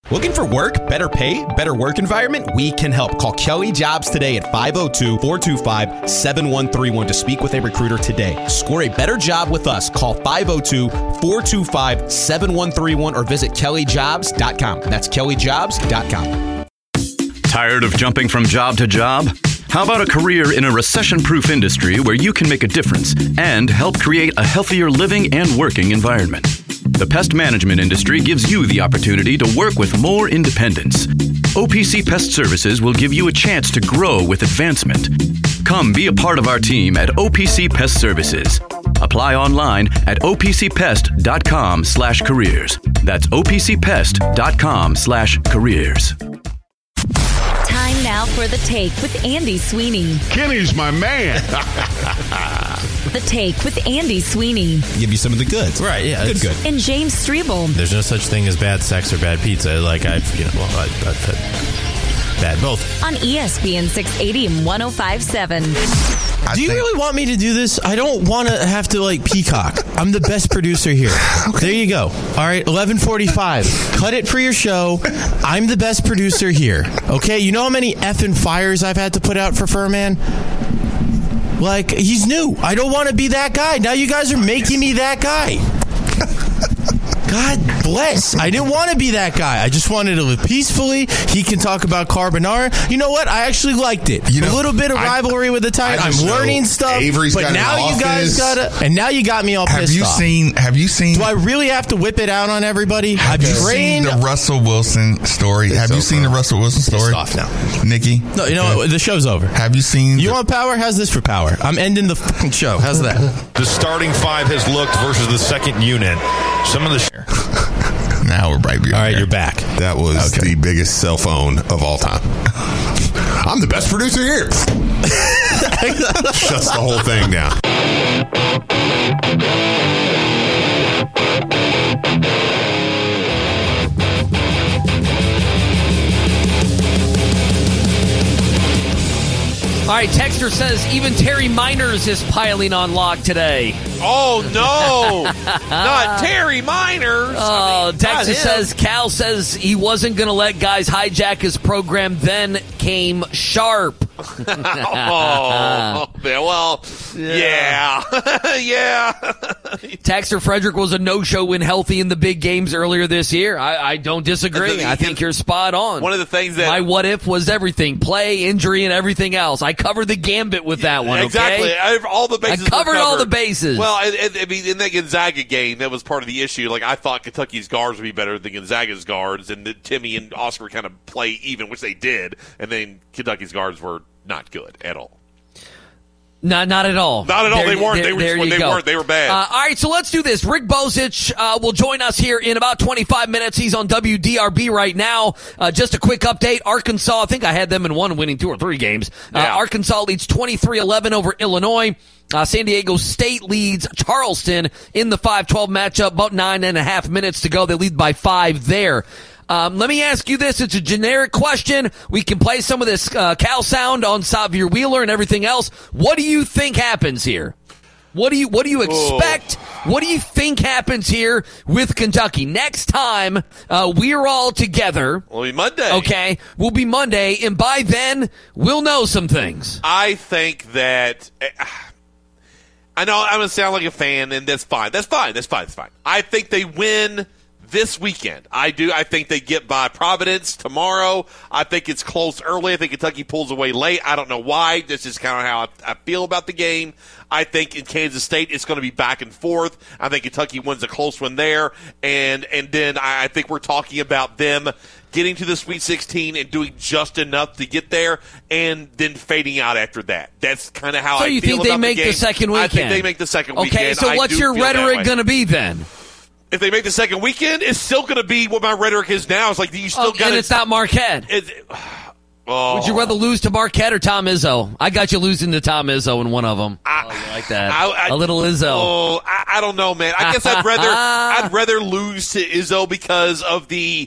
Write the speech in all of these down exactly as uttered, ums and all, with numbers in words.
Looking for work, better pay, better work environment? We can help. Call Kelly Jobs today at five oh two, four two five, seven one three one to speak with a recruiter today. Score a better job with us. Call five oh two, four two five, seven one three one or visit kelly jobs dot com. That's kelly jobs dot com. Tired of jumping from job to job? How about a career in a recession-proof industry where you can make a difference and help create a healthier living and working environment? The pest management industry gives you the opportunity to work with more independence. O P C Pest Services will give you a chance to grow with advancement. Come be a part of our team at O P C Pest Services. Apply online at o p c pest dot com slash careers. That's o p c pest dot com slash careers. Time now for The Take with Andy Sweeney. Kenny's my man. The Take with Andy Sweeney. Give you some of the goods. Right, yeah. Good, good. And James Strebel. There's no such thing as bad sex or bad pizza. Like, I've, you know, well, I, I've had bad both. On E S P N six eighty and one oh five point seven. I do you think- really want me to do this? I don't want to have to, like, peacock. I'm the best producer here. Okay. There you go. All right, eleven forty-five. Cut it for your show. I'm the best producer here. Okay? You know how many effing fires I've had to put out for Furman? Like, he's new. I don't want to be that guy. Now you guys are making me that guy. God bless. I didn't want to be that guy. I just wanted to live peacefully. He can talk about carbonara. You know what? I actually liked it. You know, a little bit of rivalry I, with the Titans. I'm learning stuff. Avery's but got now you office. guys got to, and now you got me all have pissed you off. Seen, have you seen? Do I really have to whip it out on everybody? Have I've you trained, seen the Russell Wilson story? Have it's you over. seen the Russell Wilson story? Pissed off now, Nikki. No, you know what? The show's over. Have you seen? You the- want power? How's this for power? I'm ending the fucking show. How's that? The starting five has looked versus the second unit. Some of the. Now we're right behind. All right, there. you're back. That was Okay. the biggest cell phone of all time. I'm the best producer here. Shuts the whole thing down. All right, Texter says even Terry Miners is piling on Lock today. Oh, no. Not Terry Miners. Oh, I mean, Texas says, Cal says he wasn't going to let guys hijack his program, then came Sharp. oh, well, yeah. Yeah. Texter Frederick was a no-show when healthy in the big games earlier this year. I, I don't disagree. I think you're spot on. One of the things that... My what if was everything. Play, injury, and everything else. I covered the gambit with that one, Exactly. okay? I, all the bases I covered, were all the bases. Well, I, I mean, in that Gonzaga game, that was part of the issue. Like, I thought Kentucky's guards would be better than Gonzaga's guards, and that Timmy and Oscar kind of play even, which they did, and then Kentucky's guards were not good at all. Not, not at all. Not at all. There, they weren't. There, they were. there Just, you they go. weren't. They were bad. Uh, all right, so let's do this. Rick Bozich uh, will join us here in about twenty-five minutes. He's on W D R B right now. Uh, just a quick update. Arkansas, I think I had them in one winning two or three games. Uh, Yeah. Arkansas leads twenty-three eleven over Illinois. Uh, San Diego State leads Charleston in the five twelve matchup. About nine and a half minutes to go. They lead by five there. Um, let me ask you this. It's a generic question. We can play some of this uh, Cal sound on Xavier Wheeler and everything else. What do you think happens here? What do you What do you expect? Oh. What do you think happens here with Kentucky next time uh, we're all together? It'll be Monday. Okay, we'll be Monday, and by then we'll know some things. I think that. I know I'm going to sound like a fan, and that's fine. That's fine. That's fine. That's fine. I think they win this weekend. I do. I think they get by Providence tomorrow. I think it's close early. I think Kentucky pulls away late. I don't know why. This is kind of how I, I feel about the game. I think in Kansas State it's going to be back and forth. I think Kentucky wins a close one there. And, and then I, I think we're talking about them getting to the Sweet sixteen and doing just enough to get there, and then fading out after that. That's kind of how so I you feel think about they make the, the second weekend? I think they make the second okay, weekend. Okay, so I what's do your feel that rhetoric way. going to be then? If they make the second weekend, it's still going to be what my rhetoric is now. It's like you still oh, got. And it's not Marquette. It's, oh. Would you rather lose to Marquette or Tom Izzo? I got you losing to Tom Izzo in one of them. I, oh, you like that? I, I, a little Izzo. Oh, I, I don't know, man. I guess I'd rather I'd rather lose to Izzo because of the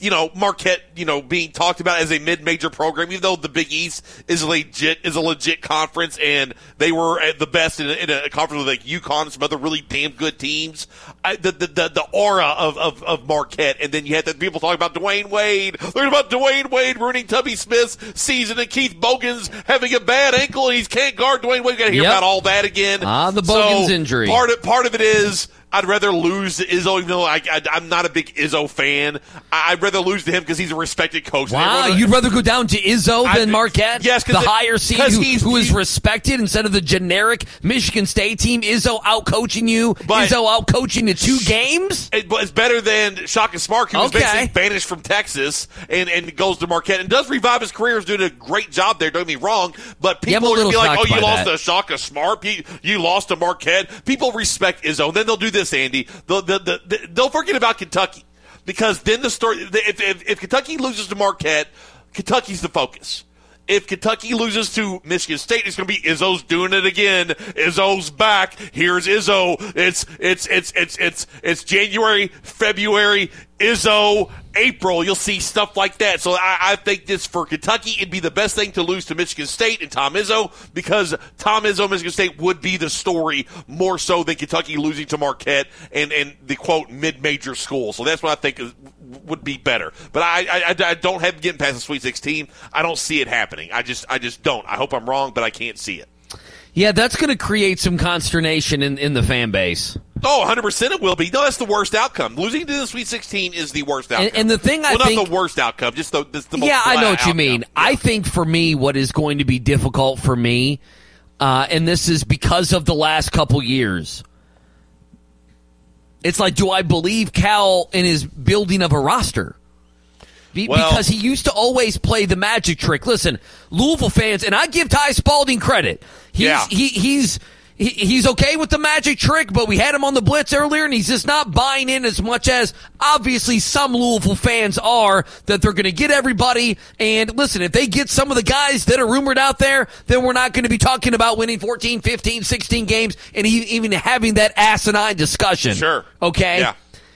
you know, Marquette, you know, being talked about as a mid-major program, even though the Big East is legit, is a legit conference, and they were at the best in a, in a conference with like UConn and some other really damn good teams. I, the, the the the aura of, of, of Marquette, and then you had the people talking about Dwayne Wade. Learn about Dwayne Wade ruining Tubby Smith's season, and Keith Bogan's having a bad ankle, and he can't guard Dwayne Wade. We got to hear Yep. about all that again. Ah, the Bogan's so injury. Part of part of it is, I'd rather lose to Izzo, even though I, I, I'm not a big Izzo fan. I, I'd rather lose to him because he's a respected coach. Wow, Everyone- you'd rather go down to Izzo I- than Marquette? yes, 'cause the it- higher seed 'cause who, he's- who is he- respected instead of the generic Michigan State team. Izzo out coaching you. But- Izzo out coaching the two games. It, but it's better than Shaka Smart, who was Okay. basically banished from Texas and, and goes to Marquette and does revive his career. Is doing a great job there. Don't get me wrong, but Yeah, I'm a people are gonna little be like, "Oh, shocked you by lost that. to Shaka Smart. You, you lost to Marquette." People respect Izzo. And then they'll do this, Andy. They'll, the, the, the, they'll forget about Kentucky because then the story. If, if, if Kentucky loses to Marquette, Kentucky's the focus. If Kentucky loses to Michigan State, it's going to be Izzo's doing it again. Izzo's back. Here's Izzo. It's it's it's it's it's it's January, February, Izzo, April. You'll see stuff like that. So I, I think this for Kentucky, it'd be the best thing to lose to Michigan State and Tom Izzo because Tom Izzo, Michigan State would be the story more so than Kentucky losing to Marquette and and the quote mid-major school. So that's what I think is, would be better. But I, I I don't have getting past the Sweet sixteen. I don't see it happening. I just I just don't. I hope I'm wrong, but I can't see it. Yeah, that's going to create some consternation in, in the fan base. Oh, one hundred percent it will be. No, that's the worst outcome. Losing to the Sweet sixteen is the worst outcome. And, and the thing I well, think, not the worst outcome, just the, the, the most yeah, I know flat what you outcome. mean. Yeah. I think for me, what is going to be difficult for me, uh, and this is because of the last couple years, it's like, do I believe Cal in his building of a roster? Be- Well- because he used to always play the magic trick. Listen, Louisville fans, and I give Ty Spalding credit. He's, Yeah. he, he's he, he's okay with the magic trick, but we had him on the blitz earlier, and he's just not buying in as much as obviously some Louisville fans are, that they're going to get everybody. And listen, if they get some of the guys that are rumored out there, then we're not going to be talking about winning fourteen, fifteen, sixteen games and e- even having that asinine discussion. Sure. Okay? Yeah.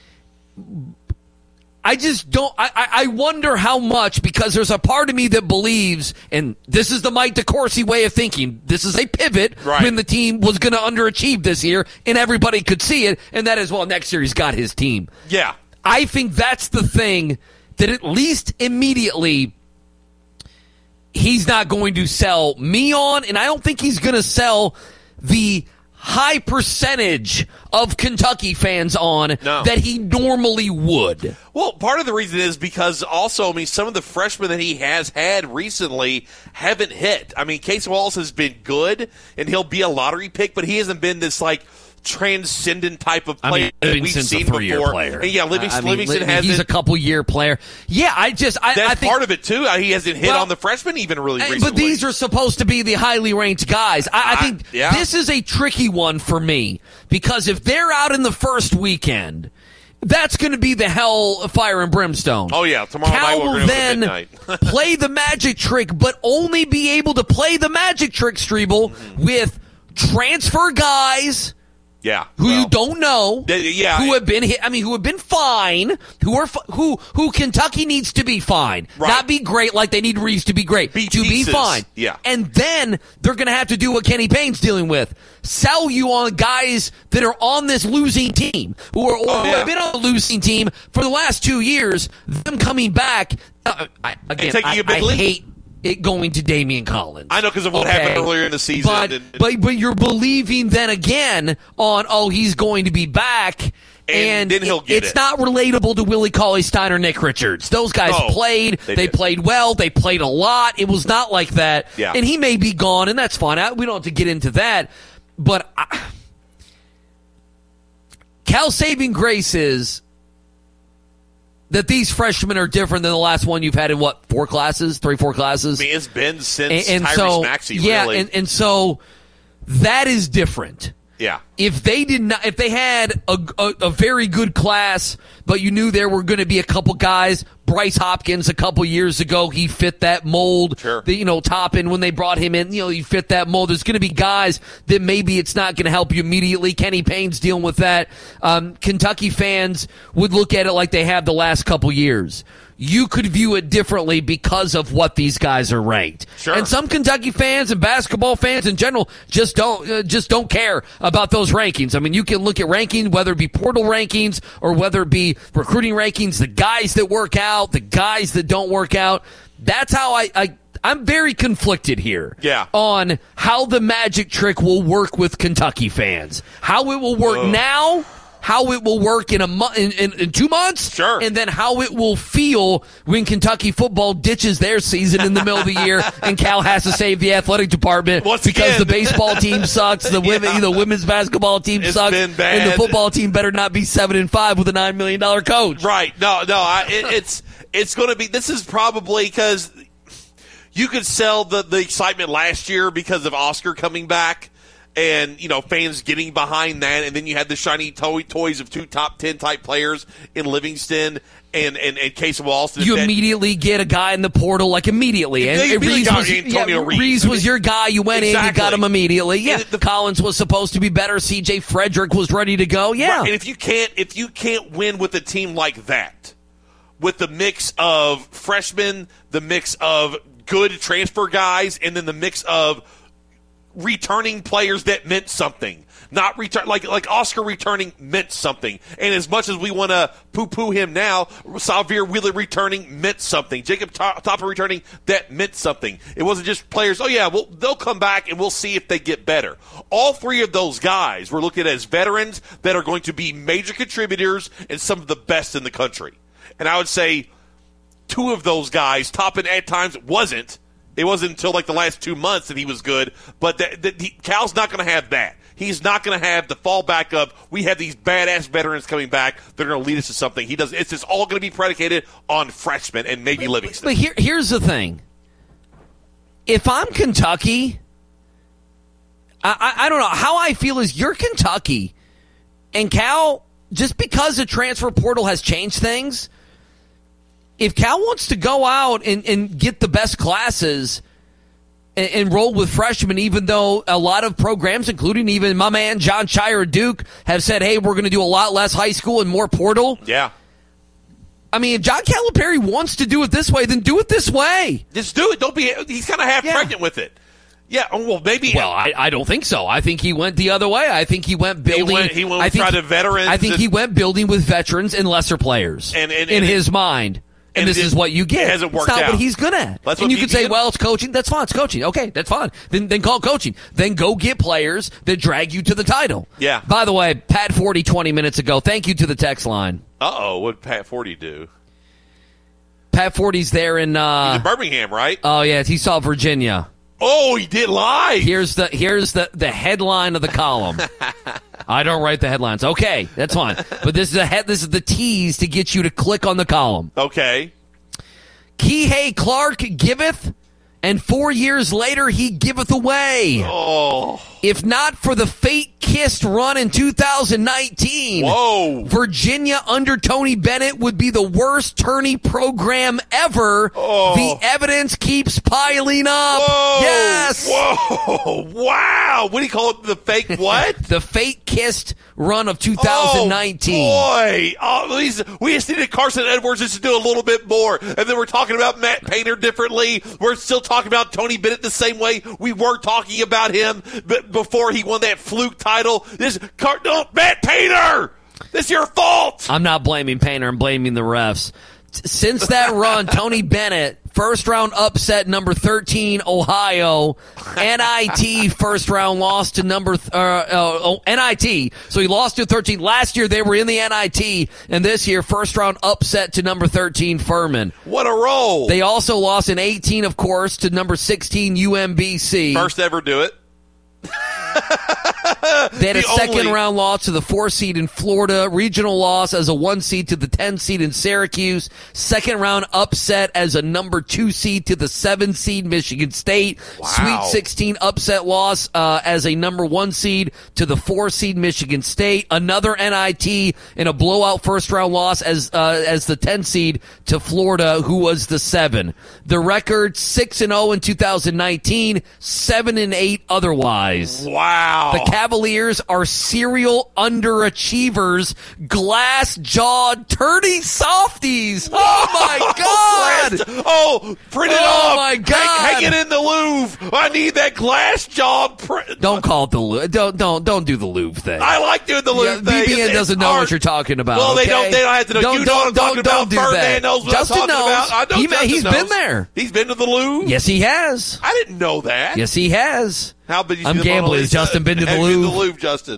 I just don't. I, I I wonder how much, because there's a part of me that believes, and this is the Mike DeCourcy way of thinking. This is a pivot Right. when the team was going to underachieve this year, and everybody could see it. And that is, well, next year he's got his team. Yeah. I think that's the thing that at least immediately he's not going to sell me on, and I don't think he's going to sell the high percentage of Kentucky fans on No. that he normally would. Well, part of the reason is because also, I mean, some of the freshmen that he has had recently haven't hit. I mean, Casey Wallace has been good, and he'll be a lottery pick, but he hasn't been this, like, transcendent type of I player mean, that we've Livingston's seen a three-year before. player. And yeah, Livingston, I mean, Livingston Li- hasn't. He's a couple-year player. Yeah, I just I, that's I think part of it too. Uh, He hasn't hit Well, on the freshmen even really Hey, recently. But these are supposed to be the highly ranked guys. I, I I- think yeah. this is a tricky one for me, because if they're out in the first weekend, that's going to be the hell fire and brimstone. Oh, yeah. Tomorrow Cal night we're will gonna go to then midnight. play the magic trick, but only be able to play the magic trick, Strebel, Mm-hmm. with transfer guys yeah, who well, you don't know, th- yeah. who have been hit. I mean, who have been fine, who are fi- who who Kentucky needs to be fine, Right. not be great like they need Reeves to be great, Be to pieces. be fine. Yeah. And then they're going to have to do what Kenny Payne's dealing with: sell you on guys that are on this losing team, who are or Oh, who yeah. have been on the losing team for the last two years. Them coming back, uh, I, again, taking I, a big I leap. hate it going to Damian Collins. I know, 'cause of what happened earlier in the season. But, And- but but you're believing then again on, oh, he's going to be back. And then he'll it- get it's it. not relatable to Willie Cauley-Stein or Nick Richards. Those guys No, played. they They, did. played well. They played a lot. It was not like that. Yeah. And he may be gone, and that's fine. I, we don't have to get into that. But I, Cal's saving grace is that these freshmen are different than the last one you've had in, what, four classes? Three, four classes? I mean, it's been since and, and Tyrese so, Maxey, yeah, really. and, and so that is different. yeah. If they did not, if they had a, a, a very good class, but you knew there were going to be a couple guys, Bryce Hopkins a couple years ago, he fit that mold. Sure. The, you know, Toppin, when they brought him in, you know, he fit that mold. There's going to be guys that maybe it's not going to help you immediately. Kenny Payne's dealing with that. Um, Kentucky fans would look at it like they have the last couple years. you could view it differently because of what these guys are ranked. Sure. And some Kentucky fans and basketball fans in general just don't uh, just don't care about those rankings. I mean, you can look at rankings, whether it be portal rankings or whether it be recruiting rankings, the guys that work out, the guys that don't work out. That's how I, I I'm very conflicted here. Yeah. On how the magic trick will work with Kentucky fans. How it will work Ugh. now, how it will work in a mo- in, in, in two months, sure, and then how it will feel when Kentucky football ditches their season in the middle of the year and Cal has to save the athletic department Once because again. the baseball team sucks, the women, Yeah. the women's basketball team It's sucks, been bad. and the football team better not be seven and five with a nine million dollar coach. Right? No, no. I, it, it's it's going to be. This is probably because you could sell the the excitement last year because of Oscar coming back. And, you know, fans getting behind that. And then you had the shiny toy, toys of two top ten type players in Livingston and, and, and Case of Alston. You that, immediately get a guy in the portal, like, immediately. And, They and immediately Reeves, got was, Antonio yeah, Reeves. Reeves was your guy. You went in, you Exactly. got him immediately. Yeah, And the- Collins was supposed to be better. C J Frederick was ready to go. Yeah. Right. And if you can't if you can't win with a team like that, with the mix of freshmen, the mix of good transfer guys, and then the mix of returning players that meant something. Not return like like Oscar returning meant something. And as much as we want to poo-poo him now, Xavier Wheeler returning meant something. Jacob Topper returning, that meant something. It wasn't just players, oh yeah, well they'll come back and we'll see if they get better. All three of those guys were looked at as veterans that are going to be major contributors and some of the best in the country. And I would say two of those guys, Toppin at times wasn't. It wasn't until like the last two months that he was good. But the, the, he, Cal's not going to have that. He's not going to have the fallback of we have these badass veterans coming back. They're going to lead us to something. He does. It's just all going to be predicated on freshmen and maybe Livingston. But here, here's the thing. If I'm Kentucky, I, I, I don't know. How I feel is you're Kentucky, and Cal, just because the transfer portal has changed things, if Cal wants to go out and, and get the best classes and, and roll with freshmen, even though a lot of programs, including even my man John Shire at Duke, have said, hey, we're going to do a lot less high school and more portal. Yeah. I mean, if John Calipari wants to do it this way, then do it this way. Just do it. Don't be. He's kind of half Yeah. pregnant with it. Yeah. oh, Well, maybe. Well, I, I don't think so. I think he went the other way. I think he went building. He went, he went I with think, try to veterans. I think and, he went building with veterans and lesser players And- and- in and- his mind. And, and this it is what you get. it hasn't worked it's not out. what he's good at. That's and what you B could P say, is. well, it's coaching. That's fine. It's coaching. Okay, that's fine. Then then call it coaching. Then go get players that drag you to the title. Yeah. By the way, Pat forty twenty minutes ago. Thank you to the text line. Uh-oh. What did Pat Forty do? Pat forty's there in. Uh, He's in Birmingham, right? oh yeah, he saw Virginia. Oh, he did live. Here's the here's the, the headline of the column. I don't write the headlines. Okay, that's fine. But this is a head. This is the tease to get you to click on the column. Okay. Kihei Clark giveth, and four years later he giveth away. Oh. If not for the fate-kissed run in two thousand nineteen, Whoa. Virginia under Tony Bennett would be the worst tourney program ever. Oh. The evidence keeps piling up. Whoa. Yes. Whoa. Wow. What do you call it? The fake what? The fate-kissed run of two thousand nineteen. Oh, boy. Oh, these, we just needed Carson Edwards just to do a little bit more. And then we're talking about Matt Painter differently. We're still talking about Tony Bennett the same way we were talking about him but before he won that fluke title. This car, no, Matt Painter! This is your fault! I'm not blaming Painter. I'm blaming the refs. Since that run, Tony Bennett, first round upset number thirteen, Ohio. N I T first round loss to number th- uh, uh, oh, N I T. So he lost to thirteen. Last year they were in the N I T, and this year first round upset to number thirteen, Furman. What a roll! They also lost in eighteen, of course, to number sixteen, U M B C. First ever do it. They had a The second only- round loss to the four seed in Florida, regional loss as a one seed to the ten seed in Syracuse, second round upset as a number two seed to the seven seed Michigan State, Wow. Sweet sixteen upset loss uh, as a number one seed to the four seed Michigan State, another N I T in a blowout first round loss as uh, as the ten seed to Florida, who was the seven. The record six and zero in two thousand nineteen, seven and eight otherwise. Wow. The Cavaliers Cavaliers are serial underachievers, glass-jawed, turdy softies. Oh, my God. Oh, print it Oh, off. my God. Hang, hang it in the Louvre. I need that glass jaw print. Don't call it the Louvre. Don't, don't, don't do the Louvre thing. I like doing the Louvre Yeah, thing. B B N It's- doesn't it's know art. what you're talking about. Well, they okay? don't. They don't have to know. Don't, you don't, know what I'm don't, talking don't about. do Ferdinand that. knows what Justin I'm talking knows. about. I know He- Justin he's knows. been there. He's been to the Louvre. Yes, he has. I didn't know that. Yes, he has. How big? You I'm see the Mona gambling. Has Lisa? Justin been to the Have you been Louvre? to the Louvre, Justin?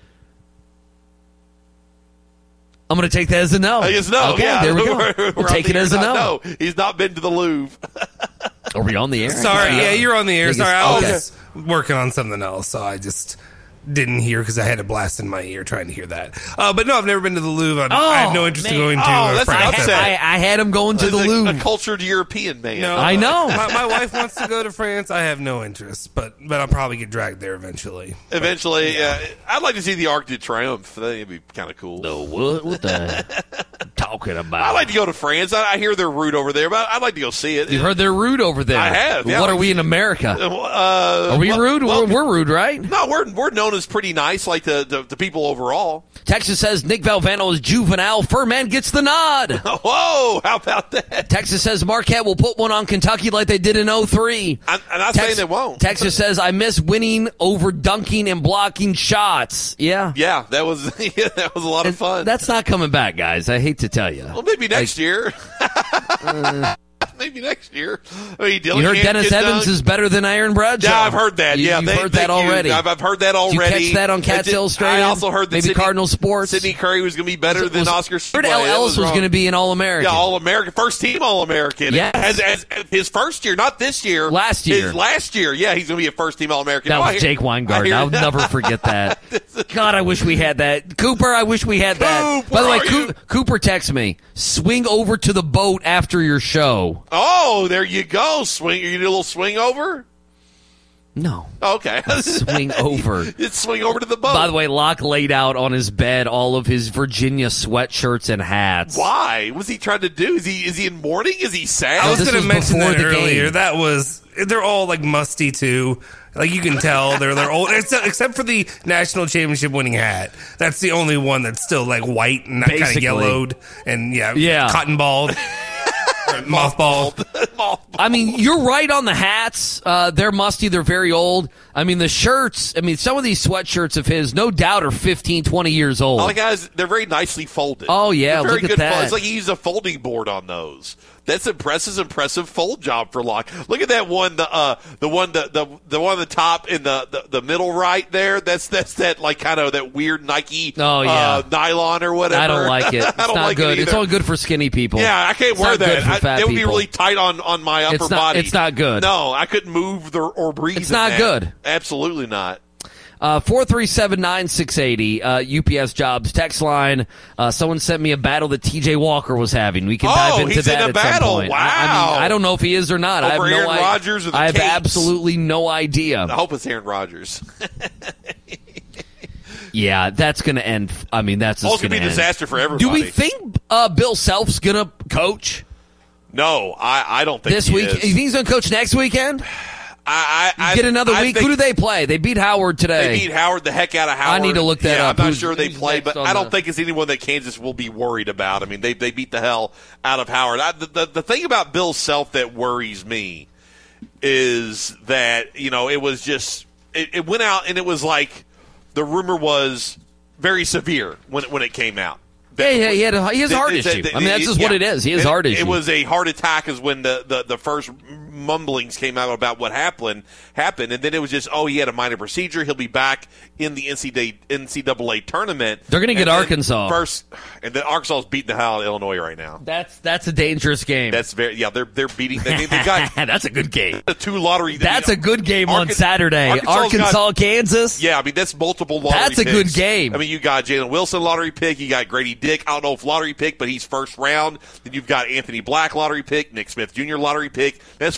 I'm going to take that as a no. I guess no. Okay, yeah, there we go. We're, We'll we're take on it the as a air. no. No, he's not been to the Louvre. Are we on the air? Sorry, yeah, you're on the air. Think Sorry, it's- I okay. was working on something else, so I just didn't hear because I had a blast in my ear trying to hear that. Uh, but no, I've never been to the Louvre. I, I have no interest in man. going to Oh, uh, that's an France. upset. I, I had him going to the He's a, Louvre. a cultured European man. No, I know. My, my wife wants to go to France. I have no interest, but but I'll probably get dragged there eventually. Eventually, uh, I'd like to see the Arc de Triomphe. That'd be kind of cool. No, what, what the talking about? I'd like to go to France. I, I hear they're rude over there, but I'd like to go see it. You've heard they're rude over there. I have, yeah. What are we in America? Uh, Are we well- rude? well, we're, we're rude, right? No, we're we're known as pretty nice, like the the, the people overall. Texas says Nick Valvano is juvenile. Furman gets the nod. Whoa, how about that? Texas says Marquette will put one on Kentucky like they did in oh three. I'm, I'm not saying they won't. Texas says I miss winning over dunking and blocking shots. Yeah. Yeah, that was yeah, that was a lot of fun. That's not coming back, guys. I hate to tell you. Well, maybe next year. Uh, maybe next year. I mean, Dylan you heard can't Dennis get Evans done. is better than Aaron Bradshaw. Yeah, I've heard that. You, yeah, you've they- heard they- that already. I've, I've heard that Did you already. catch that on Cat I did- Hill Straight I In? also heard that Maybe Sidney, Cardinal Sports. Sidney Curry was going to be better than Was- Oscar. I heard L. Tshiebwe. That Ellis was wrong. going to be an All-American. Yeah, All American, first team All American. Yes. as, as, as his first year, not this year. Last year. His last year. Yeah, he's going to be a first team All American. That Oh, I was hear- Jake I Weingarten. hear- I'll never forget that. God, I wish we had that. Cooper, I wish we had that. Coop, By the way, where are Coo- you? Cooper texts me, swing over to the boat after your show. Oh, there you go. Swing. You do a little swing over. No. Okay. Swing over. It's swing over to the boat. By the way, Locke laid out on his bed all of his Virginia sweatshirts and hats. Why? What's he trying to do? Is he is he in mourning? Is he sad? I was this going to was mention before that the earlier. game. That was they're all like musty too. Like you can tell they're they're old, except, except for the national championship winning hat. That's the only one that's still like white and kind of Basically. yellowed and yeah, Yeah. cotton balled, mothballed. I mean, you're right on the hats. Uh, they're musty. They're very old. I mean, the shirts, I mean, some of these sweatshirts of his, no doubt, are fifteen, twenty years old. All the guys, they're very nicely folded. Oh, yeah, They're very look at good that. fold. It's like he used a folding board on those. That's impressive, impressive fold job for Locke. Look at that one, the uh, the one, the, the the one on the top in the, the, the middle right there. That's that's that like kind of that weird Nike Oh, yeah. uh, nylon or whatever. I don't like it. It's I don't not like good. it It's either. only good for skinny people. Yeah, I can't It's wear not that. good for I, fat that would be people. really tight on, on my upper It's not- body. it's not good. No, I couldn't move the, or breathe. It's in not that. good. Absolutely not. Uh, four three seven, nine six eight zero, uh, U P S Jobs text line. Uh, someone sent me a battle that T J Walker was having. We can Oh, dive into he's that in a at battle. some point. I, I, Wow. mean, I don't know if he is or not. I have Over no Aaron idea. Rodgers or the I have Capes? absolutely no idea. I hope it's Aaron Rodgers. Yeah, that's going to end. I mean, that's Oh, just it's going to going be a disaster for everybody. Do we think uh, Bill Self's going to coach No, I, I don't think this he week? is. You think he's going to coach next weekend? I, I, I Get another I week. think Who do they play? They beat Howard today. They beat Howard the heck out of Howard. I need to look that yeah, up. I'm not Who's- sure they who's play, next but on I don't the- think it's anyone that Kansas will be worried about. I mean, they they beat the hell out of Howard. I, the, the the thing about Bill Self that worries me is that you know it was just it, it went out and it was like the rumor was very severe when it, when it came out. Yeah, yeah, he, had a, he has a heart The- the- issue. the- I mean, that's just what yeah. it is. He has it, a heart it issue. It was a heart attack is when the, the, the first mumblings came out about what happened, happened, and then it was just, oh, he had a minor procedure. He'll be back in the N C double A tournament. They're gonna get And then Arkansas. First, and then Arkansas is beating the hell out of Illinois right now. That's that's a dangerous game. That's very, yeah, they're they're beating, they, they got That's a good game. the two lottery. That's you know, a good game on Arkan- Saturday. Arkansas's Arkansas, got- Kansas. Yeah, I mean, that's multiple lottery That's a good picks. game. I mean, you got Jalen Wilson lottery pick. You got Grady Dick. I don't know if lottery pick, but he's first round. Then you've got Anthony Black lottery pick, Nick Smith Junior lottery pick. That's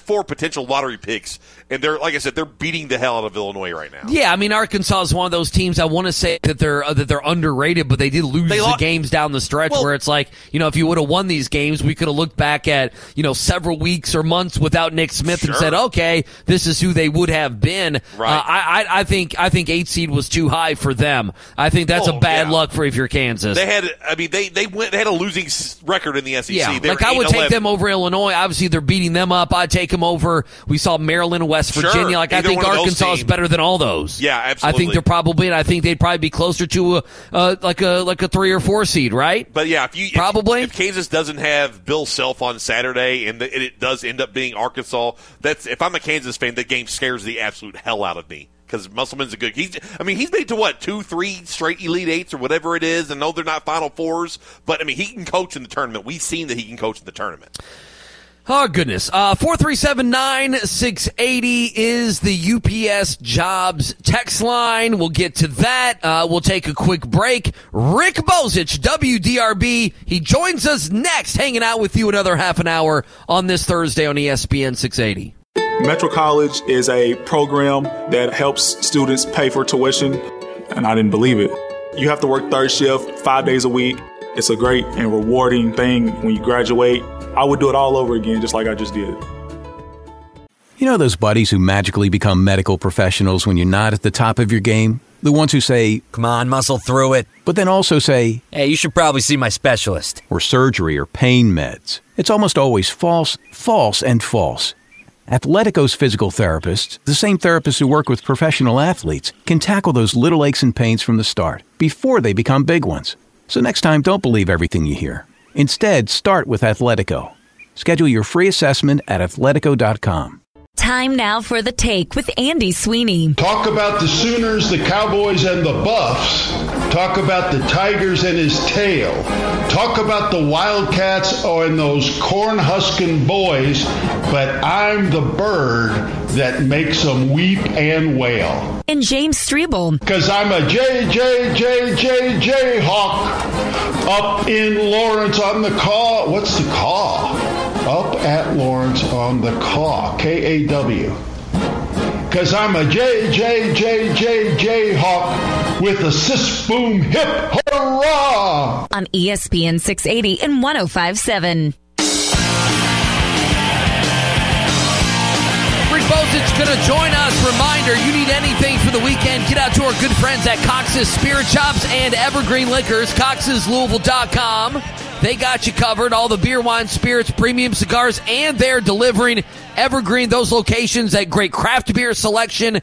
four potential lottery picks, and they're like I said, they're beating the hell out of Illinois right now. Yeah, I mean, Arkansas is one of those teams. I want to say that they're uh, that they're underrated, but they did lose They the lo- games down the stretch Well- where it's like, you know, if you would have won these games, we could have looked back at, you know, several weeks or months without Nick Smith and Sure. said, okay, this is who they would have been. Right. Uh, I, I I think I think eight seed was too high for them. I think that's Oh, a bad yeah. luck for if you're Kansas. They had, I mean, they they went they had a losing s- record in the S E C. Yeah, They like were I would eight and take eleven. them over Illinois. Obviously, they're beating them up. I'd take them over. We saw Maryland and West Sure. Virginia. Like I Either think one of those Arkansas is teams. better than all those. Yeah, I absolutely. think they're probably, and I think they'd probably be closer to a uh, like a like a three or four seed, right? But yeah, if you if- Probably. if, Kansas doesn't have Bill Self on Saturday and, the, and it does end up being Arkansas, that's if I'm a Kansas fan, that game scares the absolute hell out of me because Musselman's a good. He's I mean he's made to what two, three straight Elite Eights or whatever it is, and no, they're not Final Fours, but I mean he can coach in the tournament. We've seen that he can coach in the tournament. Oh, goodness. Uh, four three seven, nine six eight zero is the U P S Jobs text line. We'll get to that. Uh, we'll take a quick break. Rick Bozich, W D R B. He joins us next, hanging out with you another half an hour on this Thursday on E S P N six eighty. Metro College is a program that helps students pay for tuition, and I didn't believe it. You have to work third shift five days a week. It's a great and rewarding thing when you graduate. I would do it all over again, just like I just did. You know those buddies who magically become medical professionals when you're not at the top of your game? The ones who say, "Come on, muscle through it," but then also say, "Hey, you should probably see my specialist," or surgery or pain meds. It's almost always false, false, and false. Athletico's physical therapists, the same therapists who work with professional athletes, can tackle those little aches and pains from the start, before they become big ones. So next time, don't believe everything you hear. Instead, start with Athletico. Schedule your free assessment at athletico dot com. Time now for The Take with Andy Sweeney. Talk about the Sooners, the Cowboys, and the Buffs. Talk about the Tigers and his tail. Talk about the Wildcats and those corn-husking boys. But I'm the bird that makes them weep and wail. And James Strebel. Because I'm a J, J, J, J, J Hawk up in Lawrence on the caw. What's the caw? Up at Lawrence on the caw. K A W. Because I'm a J, J, J, J, J Hawk with a sis boom hip hurrah. On E S P N six eighty and one oh five point seven. Rick Bozich going to join us. Reminder, you need anything for the weekend, get out to our good friends at Cox's Spirit Shops and Evergreen Liquors, coxes louisville dot com. They got you covered. All the beer, wine, spirits, premium cigars, and they're delivering Evergreen, those locations, that great craft beer selection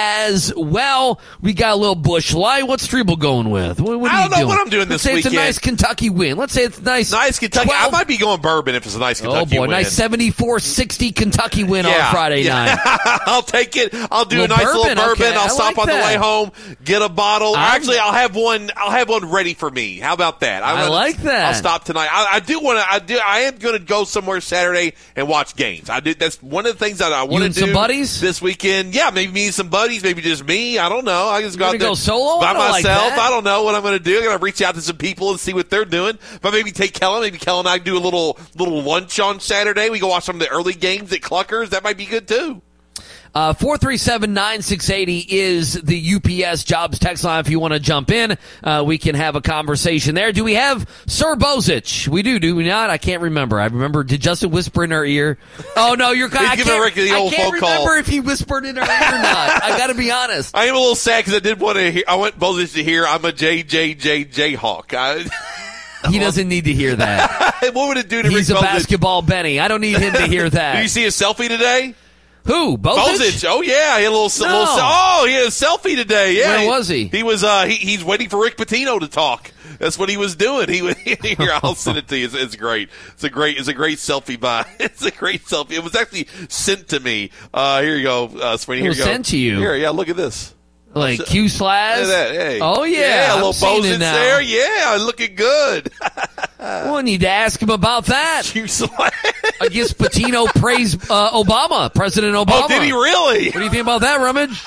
as well. We got a little Busch Light. What's Strebel going with? What, what are I don't you know doing? what I'm doing Let's this say weekend. It's a nice Kentucky win. Let's say it's a nice. Nice Kentucky. twelve I might be going bourbon if it's a nice Kentucky Oh, boy. win. Nice seventy-four sixty Kentucky win Yeah, on Friday yeah. night. I'll take it. I'll do Little a nice bourbon, little bourbon. okay. I'll I stop like on the that. way home, get a bottle. I'm- Actually, I'll have one. I'll have one ready for me. How about that? I wanna- like that. I'll stop tonight. I, I do want to. I do. I am going to go somewhere Saturday and watch games. I do. That's one of the things that I want to and do. some buddies? This weekend. Yeah, maybe me and some buddies. Maybe just me. I don't know. I just go You're out gonna there go solo? by I don't like myself. that. I don't know what I'm going to do. I'm going to reach out to some people and see what they're doing. But maybe take Kellen. Maybe Kellen and I do a little little lunch on Saturday. We go watch some of the early games at Cluckers. That might be good too. Uh, four three seven, nine six eight zero is the U P S Jobs text line. If you want to jump in, uh, we can have a conversation there. Do we have Sir Bozich? We do, do we not? I can't remember. I remember, did Justin whisper in our ear? Oh, no, you're I giving can't, Rick the old I can't phone call. remember if he whispered in our ear or not. I got to be honest. I am a little sad because I did want to hear. I want Bozich to hear. I'm a J J J J Hawk. I, He doesn't need to hear that. what would it do to He's Rick a Bozich? basketball Benny. I don't need him to hear that. Did you see his selfie today? Who? Bozich? Bozich. Oh yeah, he had a little. No. little oh, he had a selfie today. Yeah. Where was he? He was. Uh, he, he's waiting for Rick Pitino to talk. That's what he was doing. He was here. I'll send it to you. It's, it's great. It's a great. It's a great selfie. By it's a great selfie. It was actually sent to me. Uh, here you go, uh, Sweeney. It Here was you go. sent to you. Here, yeah. Look at this. Like Q Slash? Look at that. Hey. Oh, yeah. Yeah, a I'm little seeing it Bozich now. there. Yeah, looking good. Well, I need to ask him about that. Q Slash. I guess Patino praised uh, Obama, President Obama. Oh, did he really? What do you think about that, Rummage?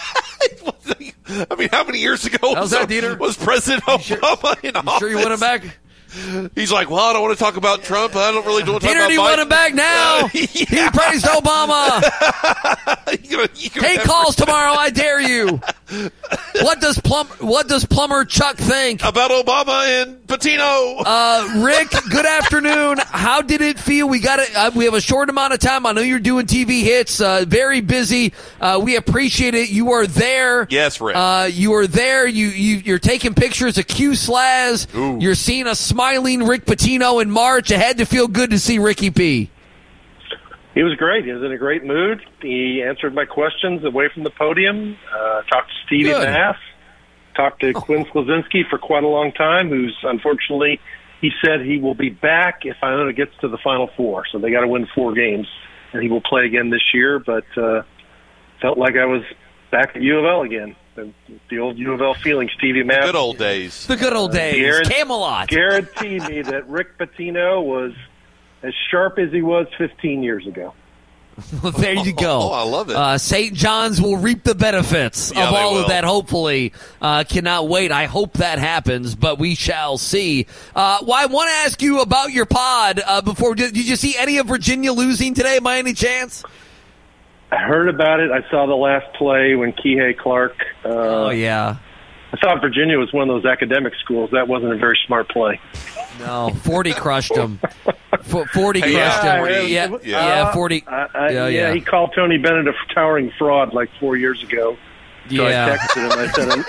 I mean, how many years ago How's was, that, Dieter? was President Obama in office? Sure you want him back? He's like, well, I don't want to talk about Trump. I don't really want to talk Dieter, about do you Biden. want him back now? Obama. He praised Obama. you gonna, you gonna Take calls tomorrow. I dare you. What does Plum? What does Plumber Chuck think about Obama and Patino? Uh, Rick, good afternoon. How did it feel? We got it. Uh, we have a short amount of time. I know you're doing T V hits. Uh, very busy. Uh, we appreciate it. You are there. Yes, Rick. Uh, you are there. You, you you're taking pictures of Q Slaz. Ooh. You're seeing a smiling Rick Pitino in March. It had to feel good to see Ricky P. He was great. He was in a great mood. He answered my questions away from the podium. Uh, talked to Stevie Good. Mass. Talked to Quinn Slazinski for quite a long time, who's unfortunately, he said he will be back if Iona gets to the Final Four. So they got to win four games, and he will play again this year. But uh, felt like I was back at U of L again. The, the old U of L feeling, Stevie Mass. Good old days. The good old days. Guarantee, Camelot. Guarantee me that Rick Pitino was as sharp as he was fifteen years ago. Well, there you go. Oh, I love it. Uh, Saint John's will reap the benefits Yeah, of they all will. of that, hopefully. Uh, cannot wait. I hope that happens, but we shall see. Uh, well, I want to ask you about your pod uh, before. Did, did you see any of Virginia losing today by any chance? I heard about it. I saw the last play when Kihei Clark. Uh, Oh, yeah. I thought Virginia was one of those academic schools. That wasn't a very smart play. No, forty crushed them. F- forty Hey, crushed yeah, them. yeah, Yeah, yeah. yeah, forty. I, I, yeah, yeah, yeah. he called Tony Bennett a towering fraud like four years ago. So Yeah. I texted him. I said, I'm,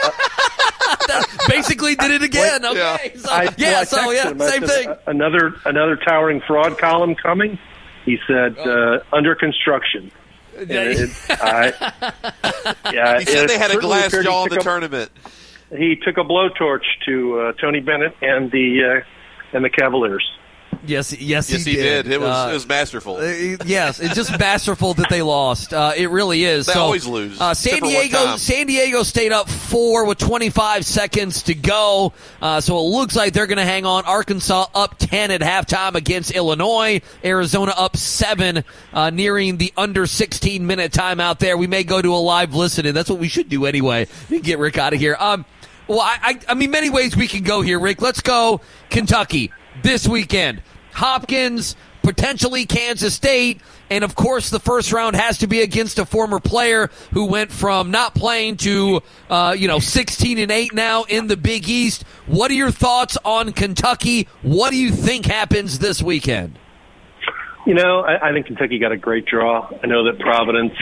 Basically did it again. Wait, okay. So, I, yeah, well, I so, texted yeah, him. I same said, thing. "Uh, Another another towering fraud column coming. He said, uh, under construction. And it, I, yeah, He said it they had a certainly glass appeared he jaw in took the a- tournament. He took a blowtorch to uh, Tony Bennett and the uh, and the Cavaliers. Yes, yes, Yes, he, he did. did. It was Uh, it was masterful. Uh, yes, it's just masterful that they lost. Uh, it really is. They so, always lose, Uh, San except for one Diego, time. San Diego stayed up four with twenty-five seconds to go. Uh, so it looks like they're going to hang on. Arkansas up ten at halftime against Illinois. Arizona up seven, uh, nearing the under sixteen minute timeout there. We may go to a live listen, and that's what we should do anyway. We can get Rick out of here. Um, well, I, I, I mean, many ways we can go here, Rick. Let's go Kentucky this weekend. Hopkins, potentially Kansas State, and of course the first round has to be against a former player who went from not playing to uh, you know sixteen and eight now in the Big East. What are your thoughts on Kentucky? What do you think happens this weekend? You know, I, I think Kentucky got a great draw. I know that Providence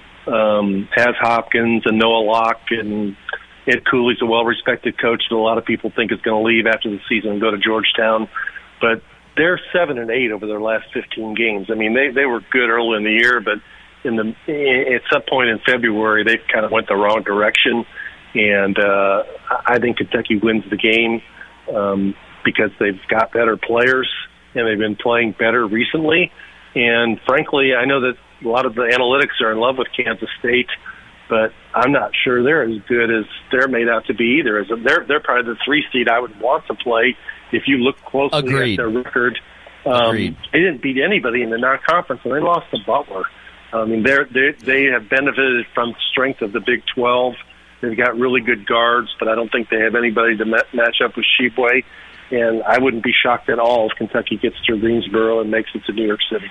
um, has Hopkins and Noah Locke, and Ed Cooley's a well-respected coach that a lot of people think is going to leave after the season and go to Georgetown. But they're seven and eight over their last fifteen games. I mean, they they were good early in the year, but in the at some point in February, they kind of went the wrong direction. And uh, I think Kentucky wins the game um, because they've got better players and they've been playing better recently. And frankly, I know that a lot of the analytics are in love with Kansas State, but I'm not sure they're as good as they're made out to be either. As they're they're probably the three seed I would want to play. If you look closely Agreed. at their record, um, Agreed. they didn't beat anybody in the non-conference, and they lost to Butler. I mean, they're, they they have benefited from the strength of the Big twelve. They've got really good guards, but I don't think they have anybody to ma- match up with Sheboy. And I wouldn't be shocked at all if Kentucky gets through Greensboro and makes it to New York City.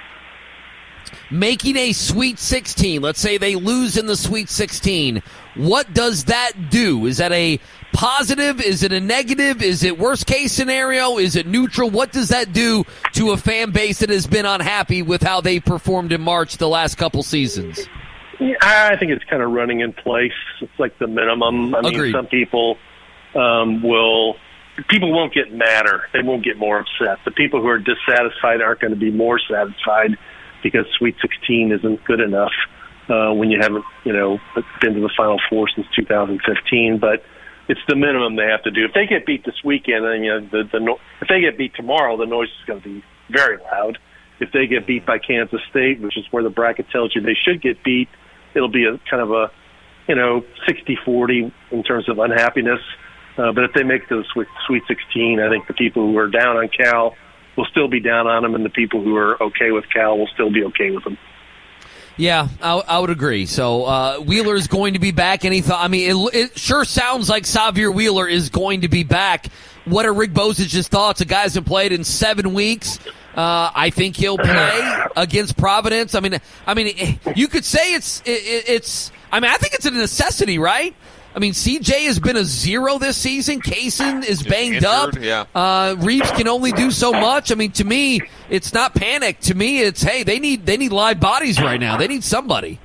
Making a Sweet sixteen, let's say they lose in the Sweet sixteen, what does that do? Is that a positive? Is it a negative? Is it worst case scenario? Is it neutral? What does that do to a fan base that has been unhappy with how they performed in March the last couple seasons? Yeah, I think it's kind of running in place. It's like the minimum. I mean, Agreed. some people um, will, people won't get madder. They won't get more upset. The people who are dissatisfied aren't going to be more satisfied because Sweet sixteen isn't good enough uh, when you haven't, you know, been to the Final Four since two thousand fifteen. But it's the minimum they have to do. If they get beat this weekend, then you know, the, the no- if they get beat tomorrow, the noise is going to be very loud. If they get beat by Kansas State, which is where the bracket tells you they should get beat, it'll be a kind of a, you know, sixty forty in terms of unhappiness. Uh, but if they make the Sweet, Sweet sixteen, I think the people who are down on Cal will still be down on them, and the people who are okay with Cal will still be okay with them. Yeah, I, I would agree. So uh, Wheeler is going to be back. Any thought? I mean, it, it sure sounds like Xavier Wheeler is going to be back. What are Rick Bozich's thoughts? A guy hasn't played in seven weeks. Uh, I think he'll play against Providence. I mean, I mean, you could say it's it, it's. I mean, I think it's a necessity, right? I mean, C J has been a zero this season. Kaysen is banged injured, up. yeah. Uh, Reeves can only do so much. I mean, to me, it's not panic. To me, it's hey, they need they need live bodies right now. They need somebody.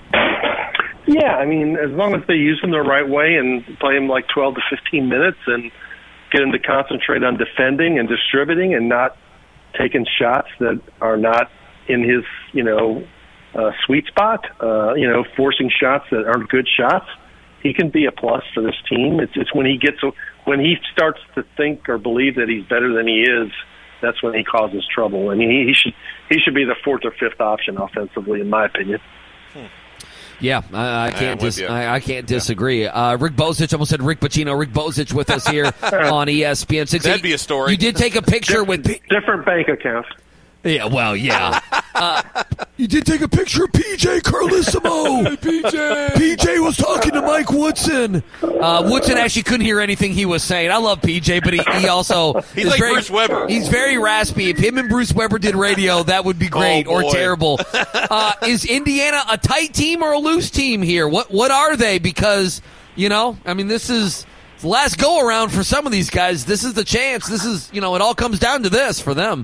Yeah, I mean, as long as they use him the right way and play him like twelve to fifteen minutes and get him to concentrate on defending and distributing and not taking shots that are not in his, you know, uh, sweet spot, uh, you know, forcing shots that aren't good shots, he can be a plus for this team. It's, it's when he gets, when he starts to think or believe that he's better than he is, that's when he causes trouble. I mean, he, he should he should be the fourth or fifth option offensively, in my opinion. Hmm. Yeah, I, I can't. Dis- you. I, I can't disagree. Uh, Rick Bozich, almost said Rick Pacino. Rick Bozich with us here on E S P N six. That'd be a story. You did take a picture with P- different bank account. Yeah, well, yeah. Uh, you did take a picture of P J Carlissimo. Hey, P J. P J was talking to Mike Woodson. Uh, Woodson actually couldn't hear anything he was saying. I love P J, but he, he also he's is like very, Bruce Weber. He's very raspy. If him and Bruce Weber did radio, that would be great Oh, or boy. terrible. Uh, is Indiana a tight team or a loose team here? What what are they? Because you know, I mean, this is the last go around for some of these guys. This is the chance. This is you know, it all comes down to this for them.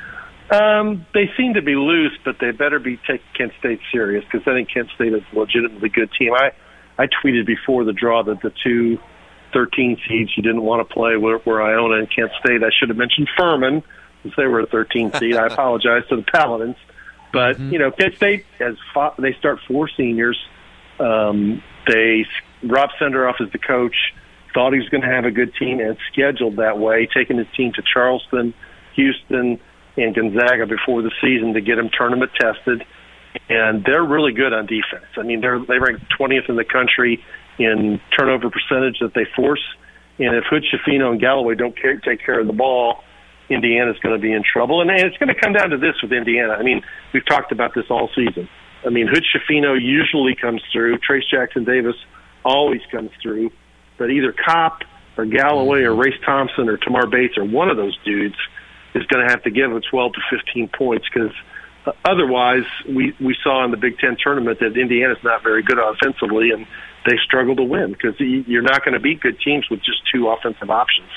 Um, they seem to be loose, but they better be taking Kent State serious because I think Kent State is a legitimately good team. I, I tweeted before the draw that the two thirteen seeds you didn't want to play were, were Iona and Kent State. I should have mentioned Furman since they were a thirteen seed. I apologize to the Paladins. But, mm-hmm. you know, Kent State, has fought, they start four seniors. Um, they Rob Senderoff is the coach, thought he was going to have a good team and scheduled that way, taking his team to Charleston, Houston, and Gonzaga before the season to get them tournament tested, and they're really good on defense. I mean, they're they rank twentieth in the country in turnover percentage that they force, and if Hood, Schifino, and Galloway don't care, take care of the ball, Indiana's going to be in trouble. And it's going to come down to this with Indiana. I mean, we've talked about this all season. I mean, Hood, Schifino usually comes through. Trace Jackson Davis always comes through, but either Kopp or Galloway or Race Thompson or Tamar Bates or one of those dudes is going to have to give them twelve to fifteen points because uh, otherwise we, we saw in the Big Ten tournament that Indiana's not very good offensively and they struggle to win because you're not going to beat good teams with just two offensive options.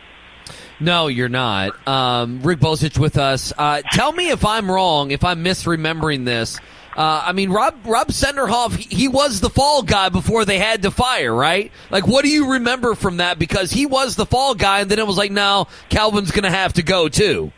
No, you're not. Um, Rick Bozich with us. Uh, tell me if I'm wrong, if I'm misremembering this. Uh, I mean, Rob Rob Senderoff, he, he was the fall guy before they had to fire, right? Like, what do you remember from that? Because he was the fall guy, and then it was like, no, Calvin's going to have to go, too.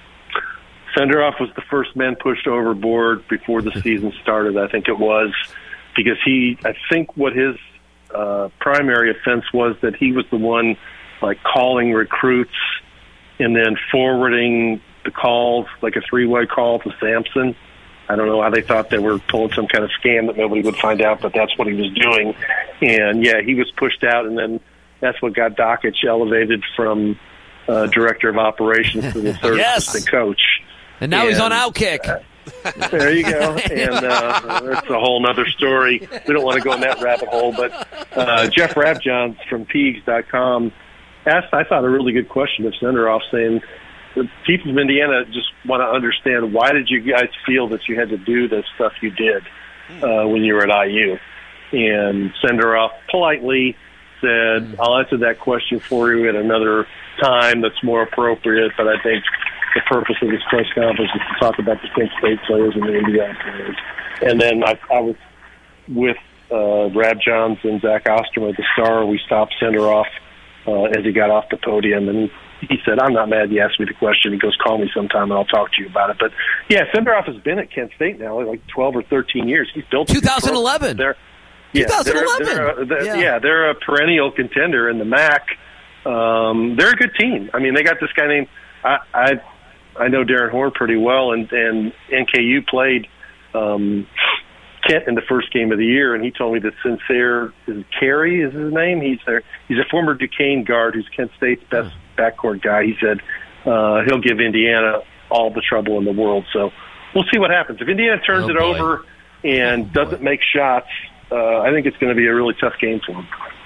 Senderoff was the first man pushed overboard before the season started, I think it was, because he, I think what his uh, primary offense was that he was the one, like, calling recruits and then forwarding the calls, like a three-way call to Sampson. I don't know how they thought they were pulling some kind of scam that nobody would find out, but that's what he was doing. And, yeah, he was pushed out, and then that's what got Dockich elevated from uh, director of operations to the third yes. assistant coach. And now and, he's on Outkick. Uh, there you go. And uh, that's a whole other story. We don't want to go in that rabbit hole. But uh, Jeff Rabjohns from Peegs dot com asked, I thought, a really good question of Senderoff, saying, the people of Indiana just want to understand, why did you guys feel that you had to do the stuff you did uh, when you were at I U? And Senderoff politely said, I'll answer that question for you at another time that's more appropriate, but I think the purpose of this press conference is to talk about the Kent State players and the Indiana players. And then I, I was with uh, Rabjohns and Zach Osterman at the Star. We stopped Senderoff uh, as he got off the podium, and he said, I'm not mad you asked me the question. He goes, call me sometime and I'll talk to you about it. But, yeah, Senderoff has been at Kent State now like twelve or thirteen years. He's built twenty eleven. They're, yeah, twenty eleven. They're, they're, they're, yeah. yeah, they're a perennial contender in the M A C. Um, they're a good team. I mean, they got this guy named I, I I know Darren Horn pretty well, and, and N K U played um, Kent in the first game of the year, and he told me that Sincere is Carey is his name. He's their, he's a former Duquesne guard who's Kent State's best backcourt guy. He said uh, he'll give Indiana all the trouble in the world. So we'll see what happens. If Indiana turns oh, it boy. over and oh, doesn't make shots, uh, I think it's going to be a really tough game for them.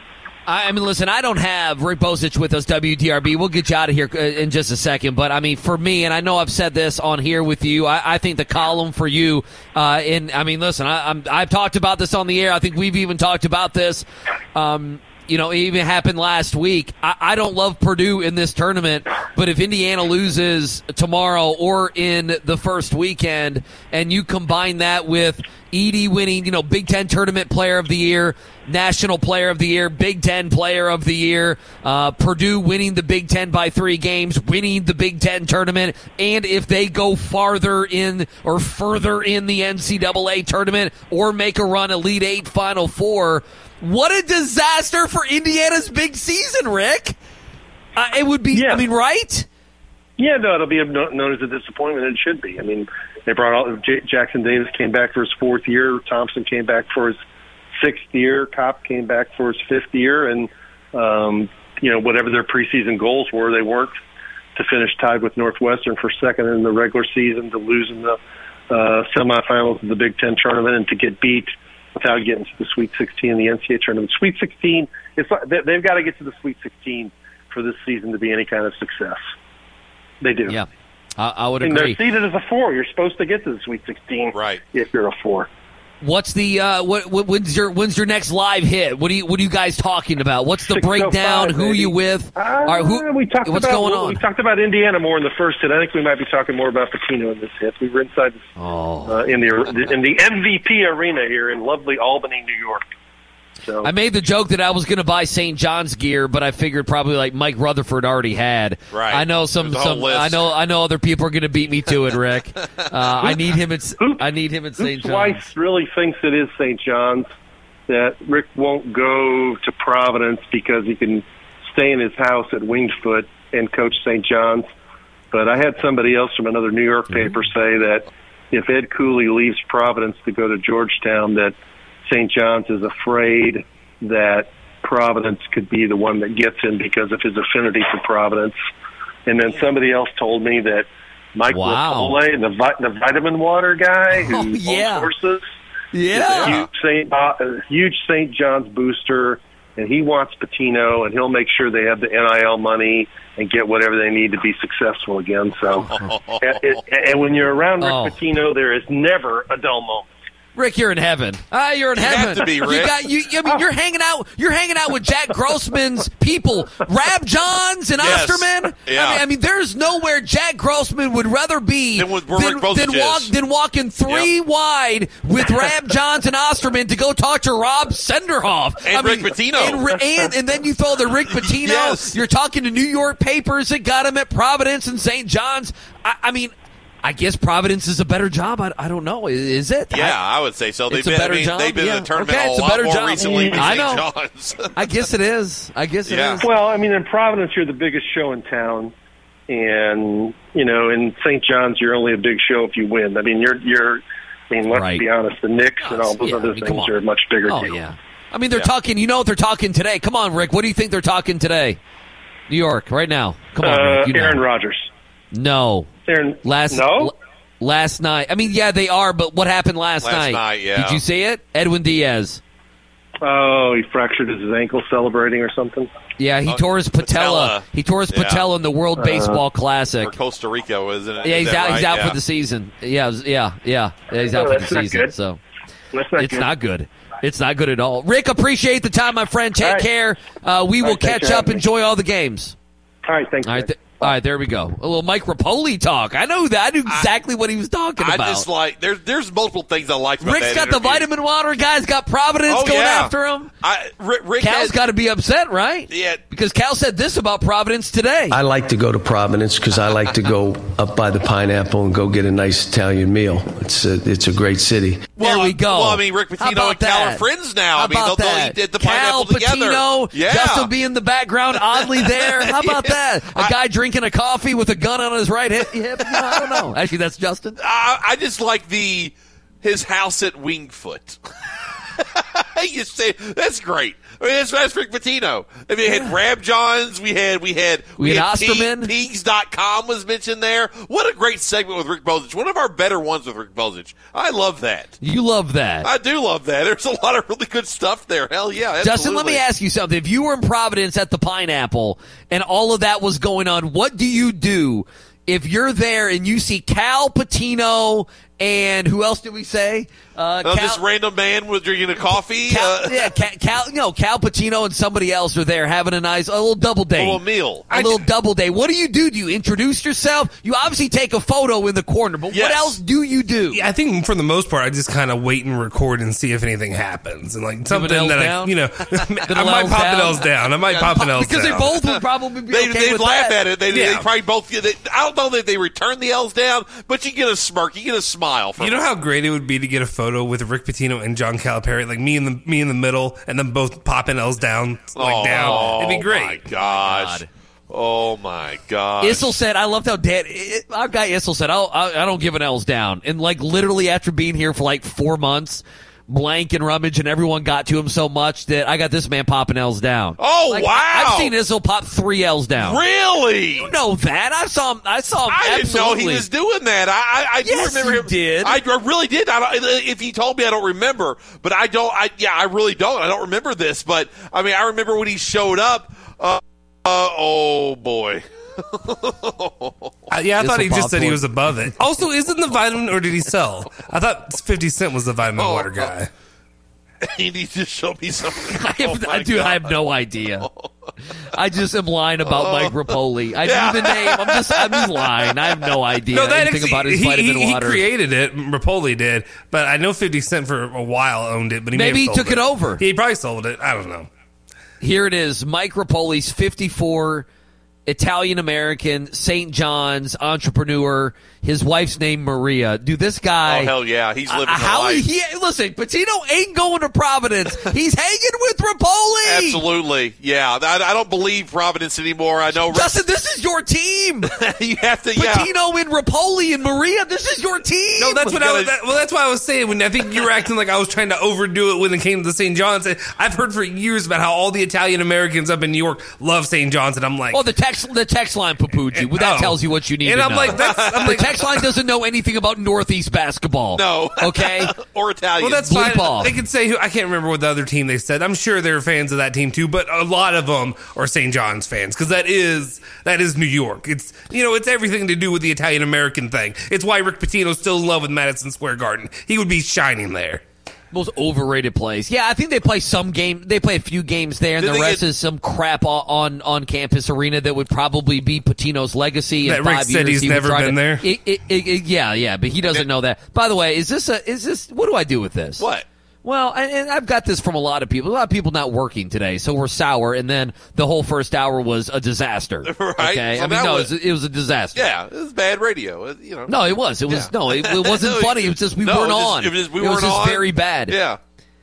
I I mean, listen, I don't have Rick Bozich with us, W D R B. We'll get you out of here in just a second. But, I mean, for me, and I know I've said this on here with you, I, I think the column for you, uh, in, I mean, listen, I, I'm, I've talked about this on the air. I think we've even talked about this. Um, you know, it even happened last week. I, I don't love Purdue in this tournament, but if Indiana loses tomorrow or in the first weekend, and you combine that with Edey winning, you know, Big Ten Tournament Player of the Year, National Player of the Year, Big Ten Player of the Year, uh, Purdue winning the Big Ten by three games, winning the Big Ten Tournament, and if they go farther in or further in the N C double A tournament or make a run Elite Eight, Final Four, what a disaster for Indiana's big season, Rick. Uh, it would be, yeah. I mean, right? Yeah, no, it'll be known as a disappointment. It should be. I mean, they brought all J- Jackson Davis came back for his fourth year. Thompson came back for his sixth year. Kopp came back for his fifth year, and um, you know, whatever their preseason goals were, they weren't to finish tied with Northwestern for second in the regular season, to lose in the uh, semifinals of the Big Ten tournament, and to get beat without getting to the Sweet sixteen in the N C double A tournament. Sweet sixteen, it's like they, they've got to get to the Sweet sixteen for this season to be any kind of success. They do. Yeah, I, I would and agree. they're seeded as a four. You're supposed to get to the Sweet sixteen, right? If you're a four. What's the uh, what, what? When's your when's your next live hit? What are you What are you guys talking about? What's the breakdown? Who are you with? Uh, All right, who, we talked what's about, going well, on? We talked about Indiana more in the first hit. I think we might be talking more about Pitino in this hit. We were inside oh. uh, in the in the M V P arena here in lovely Albany, New York. So I made the joke that I was going to buy Saint John's gear, but I figured probably like Mike Rutherford already had. Right. I know some. some I know. I know other people are going to beat me to it, Rick. Uh, I need him at. I need him at Saint John's. Weiss really thinks it is Saint John's. That Rick won't go to Providence because he can stay in his house at Winged Foot and coach Saint John's. But I had somebody else from another New York paper say that if Ed Cooley leaves Providence to go to Georgetown, that Saint John's is afraid that Providence could be the one that gets him because of his affinity for Providence. And then somebody else told me that Mike wow. LaPole, the, vi- the vitamin water guy who oh, yeah. owns horses, yeah. is a huge Saint, uh, a huge Saint John's booster, and he wants Pitino, and he'll make sure they have the N I L money and get whatever they need to be successful again. So, and, and, and when you're around Rick oh. Pitino, there is never a dull moment. Rick, you're in heaven. Ah, you're in you heaven. Have to be, Rick. You got you. I mean, you're hanging out. You're hanging out with Jack Grossman's people, Rab Johns and yes. Osterman. Yeah. I mean, I mean, there's nowhere Jack Grossman would rather be than, with, than, than, walk, than walking three yep. wide with Rab Johns and Osterman to go talk to Rob Senderhoff and I Rick mean, Pitino, and, and and then you throw the Rick Pitino. yes. You're talking to New York papers that got him at Providence and Saint John's. I, I mean. I guess Providence is a better job. I, I don't know. Is it? Yeah, I, I would say so. They've it's been, a better I mean, job. They've been yeah. in the tournament okay, a it's a lot better more job. recently than I Saint know. John's. I guess it is. I guess it yeah. is. Well, I mean, in Providence, you're the biggest show in town, and you know, in Saint John's, you're only a big show if you win. I mean, you're you're. I mean, let's right. be honest. The Knicks and all those yeah, other I mean, things are a much bigger oh, deal. yeah. I mean, they're yeah. talking. You know what they're talking today? Come on, Rick. What do you think they're talking today? New York, right now. Come on, uh, Rick. You Aaron know. Rodgers. No. Aaron. Last. No. L- Last night. I mean, yeah, they are, but what happened last, last night? night? Yeah. Did you see it? Edwin Diaz. Oh, he fractured his ankle celebrating or something? Yeah, he oh, tore his patella. patella. He tore his Yeah. patella in the World Uh, Baseball Classic. For Costa Rica, wasn't it? Yeah, he's Is that out. He's right? out yeah. for the season. Yeah, it was- yeah, yeah. yeah he's out Oh, for the that's not season. good. So That's not it's good. not good. It's not good at all. Rick, appreciate the time, my friend. Take All right. care. Uh, we All will right, thanks catch for up. having me. Enjoy all the games. All right, thanks. All right. Th- all right, there we go. A little Mike Rapoli talk. I know that. I knew exactly I, what he was talking I about. just like there's there's multiple things I like about Rick's that got interview. the vitamin water. Guy's got Providence Oh, going yeah. after him. I, Rick, Rick Cal's has, got to be upset, right? Yeah. Because Cal said this about Providence today. I like to go to Providence because I like to go up by the Pineapple and go get a nice Italian meal. It's a, it's a great city. There well, we go. Well, I mean, Rick How Pitino about and Cal that? are friends now. How I mean, about they'll, that? they'll eat at the Cal, Pineapple together. Patino, Yeah. Justin will be in the background, oddly there. How about Yeah. that? A guy drinking a coffee with a gun on his right hip. hip? You know, I don't know. Actually, that's Justin. I, I just like the his house at Wingfoot. you say that's great. I mean, that's, that's Rick Pitino. I mean, we had Rab Johns. We had we had we, we had, had Osterman. Pigs dot com was mentioned there. What a great segment with Rick Bozich. One of our better ones with Rick Bozich. I love that. You love that. I do love that. There's a lot of really good stuff there. Hell yeah, absolutely. Justin, let me ask you something. If you were in Providence at the Pineapple and all of that was going on, what do you do if you're there and you see Cal Pitino and who else did we say? Uh, oh, Cal, this random man was drinking a coffee. Cal, uh, yeah, Cal, Cal, no, Cal Pitino and somebody else are there having a nice, a little double date, a little meal, a little double date. What do you do? Do you introduce yourself? You obviously take a photo in the corner, but yes. what else do you do? Yeah, I think for the most part, I just kind of wait and record and see if anything happens, and like something that down? I, you know, I might pop an L's down. I might yeah, pop an L's because down because they both would probably be they, okay they'd with laugh that. at it. They, yeah. they probably both. They, I don't know that they return the L's down, but you get a smirk, you get a smile from. You know them. how great it would be to get a photo with Rick Pitino and John Calipari, like me in the me in the middle, and them both popping L's down, like oh, down. It'd be great. Oh my gosh. God. Oh my gosh. Issel said, "I loved how Dan." It, our guy Issel said, "I, I don't give an L's down." And like literally after being here for like four months, Blank and Rummage and everyone got to him so much that I got this man popping L's down. Oh like, wow! I, I've seen Issel pop three L's down. Really? You know that? I saw him. I saw him. I absolutely. didn't know he was doing that. I I, I yes, do remember you him. Did I, I really did. I don't, if he told me, I don't remember. But I don't. I yeah, I really don't. I don't remember this. But I mean, I remember when he showed up. Uh, uh oh boy. uh, yeah, I thought he just said he was above it. Also, isn't the vitamin, or did he sell? I thought fifty Cent was the vitamin oh, water guy. Uh, he needs to show me something. I have, oh dude, God. I have no idea. I just am lying about Oh. Mike Rapoli. I Yeah. knew the name. I'm just, I'm just lying. I have no idea No, that anything actually, about his he, vitamin he, water. He created it. Rapoli did, but I know fifty Cent for a while owned it. But he may Maybe have he sold took it over. He probably sold it. I don't know. Here it is. Mike Rapoli's fifty-four, Italian-American, Saint John's entrepreneur. His wife's name Maria. Dude, this guy. Oh, hell yeah. He's living uh, the how life. He, listen, Patino ain't going to Providence. He's hanging with Rapoli. Absolutely. Yeah. I, I don't believe Providence anymore. I know. Justin, this is your team. you have to, yeah. Patino and Rapoli and Maria, this is your team. No, that's what I was. gotta- That, well, that's why I was saying when I think you were acting like I was trying to overdo it when it came to the Saint John's. I've heard for years about how all the Italian Americans up in New York love Saint John's, and I'm like, Oh, the text the text line Papucci. Well, that Oh. tells you what you need and to I'm know. like, that's, I'm the like, text line doesn't know anything about Northeast basketball. No. Okay? or Italian. well, that's Bleep fine. off. They could say who I can't remember what the other team they said. I'm sure they're fans of that team too, but a lot of them are Saint John's fans because that is that is New York. It's you know it's everything to do with the Italian American thing. It's why Rick Pitino's still in love with Madison Square Garden. He would be shining there. Most overrated place. Yeah, I think they play some game. They play a few games there, and Did the they rest get- is some crap on, on on campus arena that would probably be Patino's legacy. In That Rick five said years, he's he would never try been to- there? It, it, it, it- yeah, yeah, but he doesn't know that. By the way, is this a is this what do I do with this? What? Well, and, and I've got this from a lot of people. A lot of people not working today, so we're sour. And then the whole first hour was a disaster. Right. Okay, So I mean, that no, was- it was, it was a disaster. Yeah. It was bad radio. It- You know. No, it was. It was Yeah. no, it, it wasn't No, funny. It was just we no, weren't it was just- on. it was just we it was weren't just on. very bad. Yeah.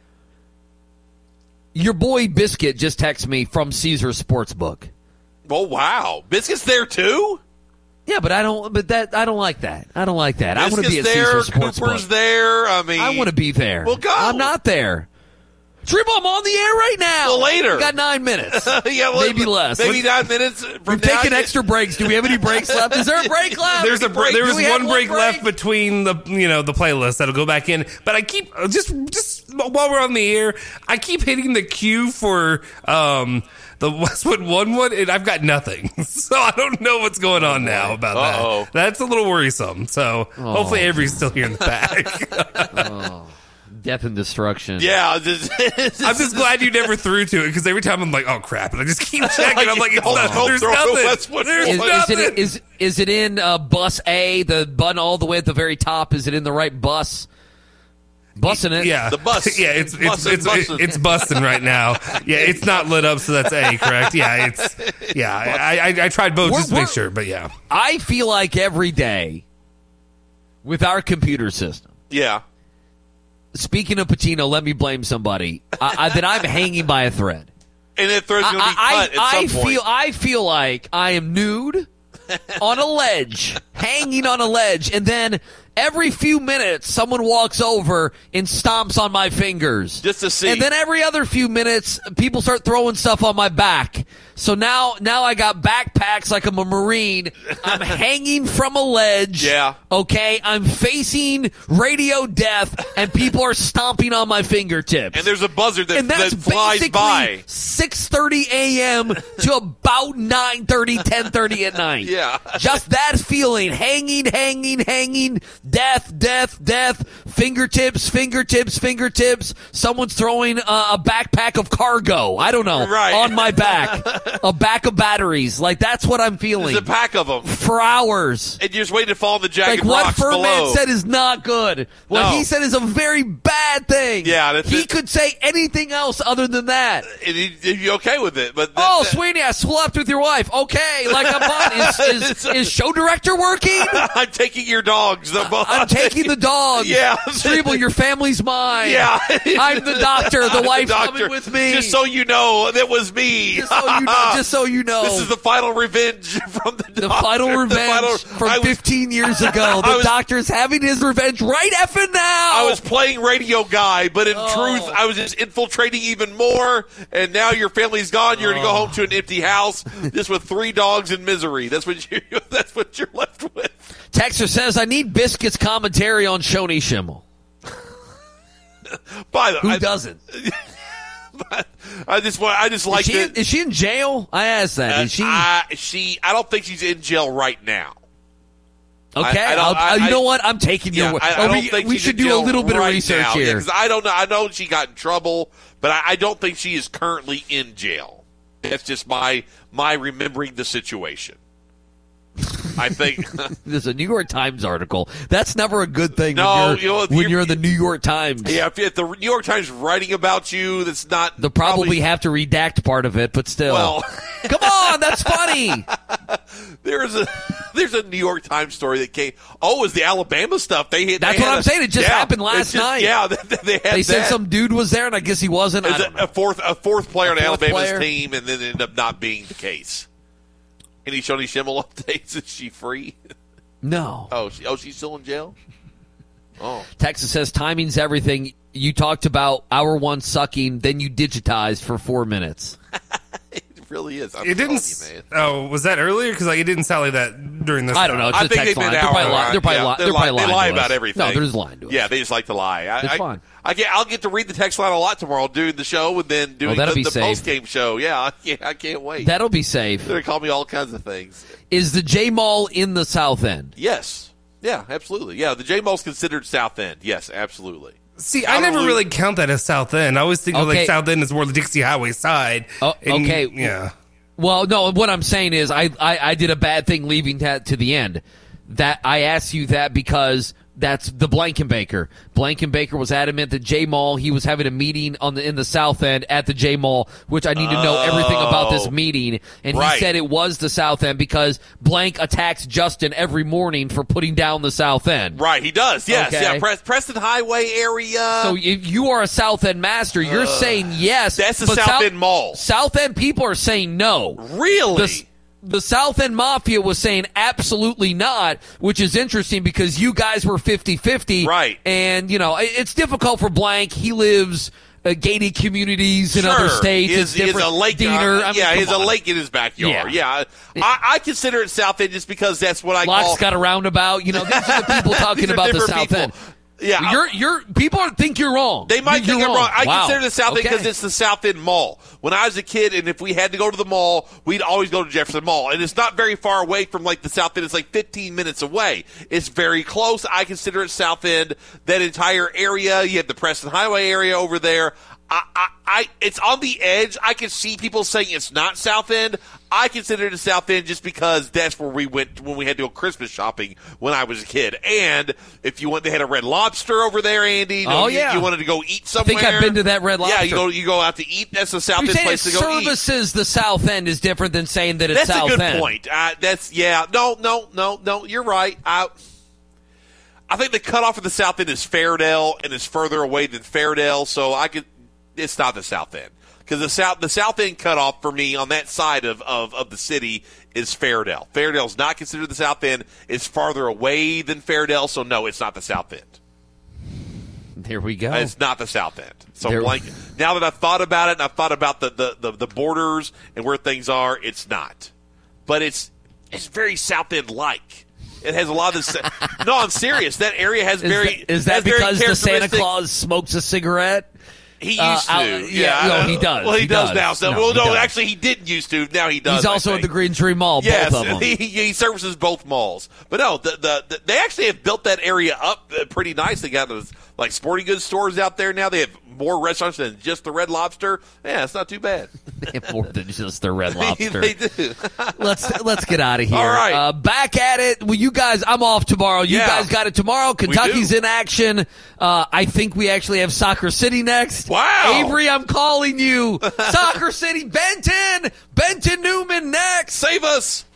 Your boy Biscuit just texted me from Caesar Sportsbook. Oh wow. Biscuit's there too. Yeah, but I don't. But that I don't like that. I don't like that. I want to Biscuit's be at there. Caesar Cooper's Sportsbook. there. I mean, I want to be there. Well, go. I'm not there. Trib, I'm on the air right now. Well, later. We got nine minutes. yeah, well, maybe less. Maybe nine minutes. From We've now, taken you- extra breaks. Do we have any breaks left? Is there a break left? There's a break. There Do was we have one break break? left between the you know the playlist that'll go back in. But I keep just just while we're on the air, I keep hitting the queue for um the Westwood One one, and I've got nothing. So I don't know what's going on now about Uh-oh. that. That's a little worrisome. So Oh. hopefully Avery's still here in the back. Oh, death and destruction. Yeah. This, I'm just glad you never threw to it because every time I'm like, oh crap, and I just keep checking. I'm like, it's Don't- not, don't there's throw nothing. the Westwood There's Is, is nothing. it is is it in uh, bus A, the button all the way at the very top? Is it in the right bus? Bussing it. Yeah, The bus. Yeah, it's it's Bussin', it's, bussin'. it's busting right now. Yeah, it's not lit up, so that's A, correct? Yeah, it's yeah. I I, I tried both We're- just to make we're- sure, but yeah. I feel like every day with our computer system. yeah. Speaking of Patino, let me blame somebody. I, I, that I'm hanging by a thread. And that thread's going to be I, cut I, at some I point. feel I feel like I am nude on a ledge, hanging on a ledge, and then every few minutes, someone walks over and stomps on my fingers. Just to see. And then every other few minutes, people start throwing stuff on my back. So now, now I got backpacks like I'm a Marine. I'm hanging from a ledge. Yeah. Okay. I'm facing radio death, and people are stomping on my fingertips. And there's a buzzard that, and that's that flies basically by. six thirty a.m. to about nine thirty, ten thirty at night. Yeah. Just that feeling. Hanging, hanging, hanging. Death, death, death. Fingertips, fingertips, fingertips. Someone's throwing uh, a backpack of cargo. I don't know. Right. On my back. A back of batteries. Like, that's what I'm feeling. There's a pack of them. For hours. And you're just waiting to fall in the jagged Like, what rocks Furman below. said is not good. What No. he said is a very bad thing. Yeah, that's he it. could say anything else other than that. And you- you're okay with it. But Oh, Sweeney, I slept with your wife. Okay, like I'm fine. Is, is, is show director working? I'm taking your dogs. The I'm taking the dogs. Yeah. Strebel, your family's mine. Yeah. I'm the doctor. The I'm wife's doctor. coming with me. Just so you know, that was me. Just so you know. Just so you know. This is the final revenge from the The doctor. final revenge The final- from I was- fifteen years ago. The I was- doctor's having his revenge right effing now. I was playing radio guy, but in Oh. truth, I was just infiltrating even more. And now your family's gone. You're going to go home to an empty house, just with three dogs in misery. That's what you. That's what you're left with. Texter says, I need Biscuit's commentary on Shoni Schimmel. By the Who I, doesn't? I just want. I just like Is she, that. is she in jail? I asked that. Uh, Is she? I, she. I don't think she's in jail right now. Okay, I- I don't- I'll- I- you know I- what? I'm taking Yeah, your word. I, I Oh, don't we think we she's should in do a jail little bit of right research now. here. Yeah, 'cause I don't know. I know she got in trouble, but I, I don't think she is currently in jail. That's just my my remembering the situation. I think There's a New York Times article. That's never a good thing No, when, you're, you know, if when you're- you're in the New York Times. yeah, if, if the New York Times writing about you, that's not. They'll probably, have to redact part of it, but still. Well, Come on, that's funny. there's a there's a New York Times story that came. Oh, it was the Alabama stuff? They had- That's they what had I'm a- saying. It just yeah, happened it last just- night. Yeah, they, they had They said that. some dude was there, and I guess he wasn't. I As don't a, know. a fourth a fourth player on A fourth Alabama's player? team, and then it ended up not being the case. Any Shoni Schimmel updates? Is she free? No. Oh, she, oh, she's still in jail. Oh, Texas says timing's everything. You talked about hour one sucking, then you digitized for four minutes. it really is. I'm It didn't. telling you, man. Oh, was that earlier? Because like it didn't sound like that during this. I don't know. It's I the think text they line. did They're hour probably, li- line. they're probably, Yeah, li- they they're lie- probably they lying lie to about us. everything. No, they're just lying to us. Yeah, they just like to lie. I, It's I, fine. I get, I'll get to read the text line a lot tomorrow doing the show and then doing Oh, that'll the, be the safe. post game show. Yeah, I can't, I can't wait. That'll be safe. They're gonna call me all kinds of things. Is the J Mall in the South End? Yes. Yeah, absolutely. Yeah, the J Mall's considered South End. Yes, absolutely. See, I never really count that as South End. I always think of Okay. like South End is more the Dixie Highway side. Oh, And, okay. Yeah. Well, no, what I'm saying is I, I, I did a bad thing leaving that to the end. That I asked you that because that's the Blankenbaker. Blankenbaker was adamant that J Mall, he was having a meeting on the in the South End at the J Mall, which I need to know everything about this Oh. meeting. And Right. he said it was the South End because Blank attacks Justin every morning for putting down the South End. Right, he does. Yes, Okay. yeah. Pres- Preston Highway area. So if you are a South End master, you're saying yes. That's the but South End Mall. South End people are saying no. Really? The, the South End Mafia was saying absolutely not, which is interesting because you guys were fifty-fifty. Right. And, you know, it- it's difficult for Blank. He lives uh, gated communities in Sure. other states. He It's has, he has different. a lake. Diener, uh, I mean, yeah, he has come a on. lake in his backyard. Yeah. Yeah, I, I consider it South End just because that's what I Locke's call. got a roundabout. You know, these are the people talking These are about the different South people. End. Yeah, you're you're people think you're wrong. They might You're think I'm wrong. I Wow. consider the South End Okay. because it's the South End Mall. When I was a kid, and if we had to go to the mall, we'd always go to Jefferson Mall, and it's not very far away from like the South End. It's like fifteen minutes away. It's very close. I consider it South End. That entire area. You have the Preston Highway area over there. I, I, I, it's on the edge. I can see people saying it's not South End. I consider it a South End just because that's where we went when we had to go Christmas shopping when I was a kid. And if you went, they had a Red Lobster over there, Andy. You know, Oh, you- yeah. You wanted to go eat I somewhere. think I've been to that Red Lobster. Yeah, you go, you go out to eat. That's a South You're End saying place it to go eat. services the South End is different than saying that it's That's South a good End. point. Uh, that's yeah. No, no, no, no. You're right. I, I think the cutoff of the South End is Fairdale, and is further away than Fairdale. So I could. It's not the South End because the south the south end cutoff for me on that side of, of, of the city is Fairdale. Fairdale is not considered the south end. It's farther away than Fairdale, so no, it's not the south end. There we go. It's not the south end. So There- blank, now that I've thought about it and I've thought about the, the, the, the borders and where things are, it's not. But it's it's very south end like. It has a lot of this. No, I'm serious. That area has Is very. that, is that has very because the Santa characteristic- Claus smokes a cigarette? He used Uh, to. out- yeah, yeah, I no, know. he does. Well, he, He does, does. now. So, No, well, he no, does. actually, he didn't used to. Now he does. He's I also at think. the Green Tree Mall, Yes, both of them. he, he services both malls. But no, the, the, the they actually have built that area up uh, pretty nice. They got those like sporting goods stores out there now. They have more restaurants than just the Red Lobster. Yeah, it's not too bad. They have more than just the Red Lobster. they do. let's let's get out of here. All right. Uh, back at it. Well, you guys, I'm off tomorrow. You Yeah. guys got it tomorrow. Kentucky's in action. Uh, I think we actually have Soccer City next. Wow. Avery, I'm calling you. Soccer City, Benton. Benton Newman next. Save us.